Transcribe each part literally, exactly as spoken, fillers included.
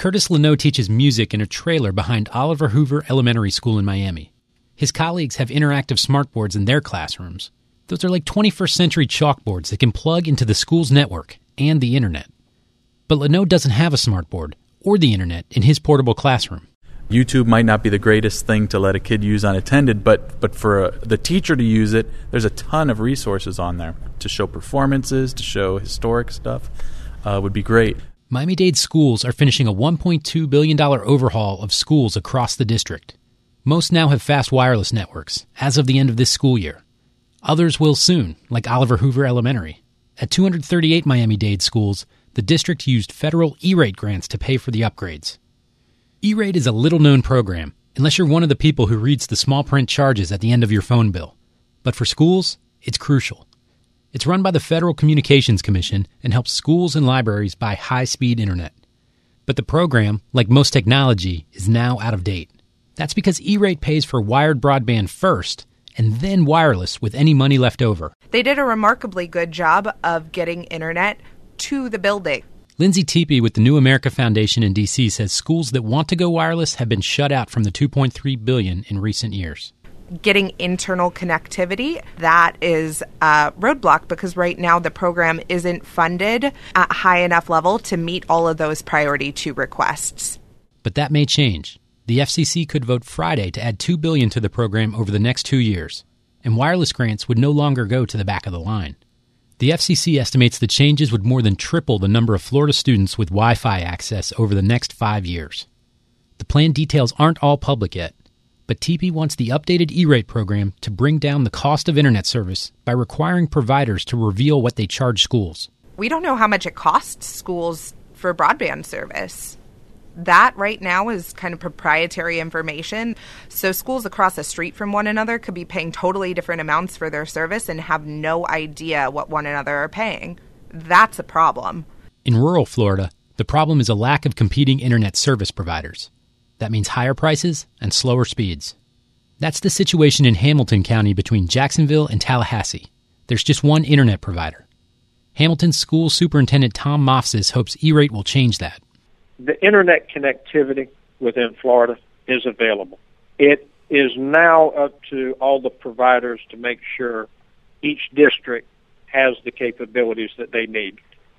Curtis Leno teaches music in a trailer behind Oliver Hoover Elementary School in Miami. His colleagues have interactive smartboards in their classrooms. Those are like twenty-first century chalkboards that can plug into the school's network and the internet. But Leno doesn't have a smartboard or the internet in his portable classroom. YouTube might not be the greatest thing to let a kid use unattended, but but for uh, the teacher to use it, there's a ton of resources on there to show performances, to show historic stuff. Uh, would be great. Miami-Dade schools are finishing a one point two billion dollars overhaul of schools across the district. Most now have fast wireless networks, as of the end of this school year. Others will soon, like Oliver Hoover Elementary. At two hundred thirty-eight Miami-Dade schools, the district used federal E-rate grants to pay for the upgrades. E-rate is a little-known program, unless you're one of the people who reads the small print charges at the end of your phone bill. But for schools, it's crucial. It's run by the Federal Communications Commission and helps schools and libraries buy high-speed internet. But the program, like most technology, is now out of date. That's because E-rate pays for wired broadband first, and then wireless with any money left over. They did a remarkably good job of getting internet to the building. Lindsay Teepee with the New America Foundation in D C says schools that want to go wireless have been shut out from the two point three billion dollars in recent years. Getting internal connectivity, that is a roadblock because right now the program isn't funded at high enough level to meet all of those priority two requests. But that may change. The F C C could vote Friday to add two billion dollars to the program over the next two years, and wireless grants would no longer go to the back of the line. The F C C estimates the changes would more than triple the number of Florida students with Wi-Fi access over the next five years. The plan details aren't all public yet, but Teepee wants the updated E-rate program to bring down the cost of internet service by requiring providers to reveal what they charge schools. We don't know how much it costs schools for broadband service. That right now is kind of proprietary information. So schools across the street from one another could be paying totally different amounts for their service and have no idea what one another are paying. That's a problem. In rural Florida, the problem is a lack of competing internet service providers. That means higher prices and slower speeds. That's the situation in Hamilton County between Jacksonville and Tallahassee. There's just one internet provider. Hamilton's school superintendent Tom Mofsis hopes E-rate will change that. The internet connectivity within Florida is available. It is now up to all the providers to make sure each district has the capabilities that they need.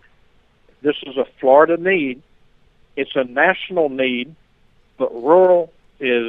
This is a Florida need. It's a national need, but rural is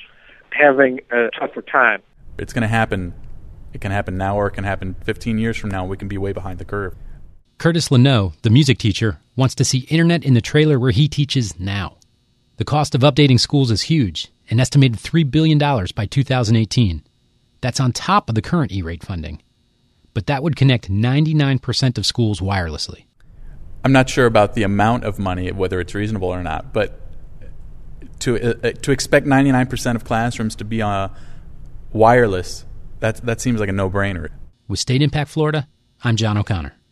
having a tougher time. It's going to happen. It can happen now or it can happen fifteen years from now. We can be way behind the curve. Curtis Leno, the music teacher, wants to see internet in the trailer where he teaches now. The cost of updating schools is huge, an estimated three billion dollars by two thousand eighteen. That's on top of the current E-rate funding. But that would connect ninety-nine percent of schools wirelessly. I'm not sure about the amount of money, whether it's reasonable or not, but to uh, to expect ninety-nine percent of classrooms to be uh, wireless, that, that seems like a no-brainer. With State Impact Florida, I'm John O'Connor.